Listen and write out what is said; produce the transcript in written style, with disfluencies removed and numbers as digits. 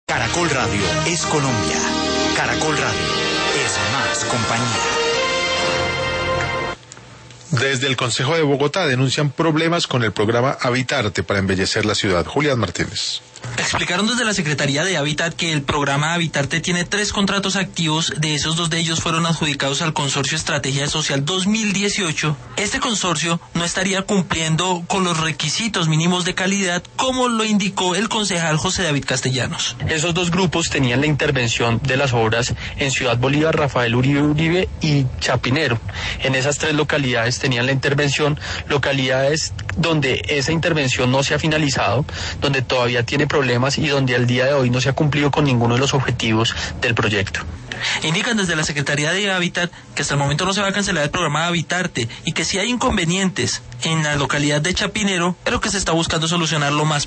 Caracol Radio es Colombia. Caracol Radio es más compañía. Desde el Consejo de Bogotá denuncian problemas con el programa Habitarte para embellecer la ciudad. Julián Martínez. Explicaron desde la Secretaría de Hábitat que el programa Habitarte tiene 3 contratos activos, de esos 2 de ellos fueron adjudicados al Consorcio Estrategia Social 2018. Este consorcio no estaría cumpliendo con los requisitos mínimos de calidad, como lo indicó el concejal José David Castellanos. Esos 2 grupos tenían la intervención de las obras en Ciudad Bolívar, Rafael Uribe y Chapinero. En esas 3 localidades tenían la intervención, localidades donde esa intervención no se ha finalizado, donde todavía tiene problemas y donde al día de hoy no se ha cumplido con ninguno de los objetivos del proyecto. Indican desde la Secretaría de Hábitat que hasta el momento no se va a cancelar el programa Habitarte y que sí hay inconvenientes en la localidad de Chapinero, pero que se está buscando solucionar lo más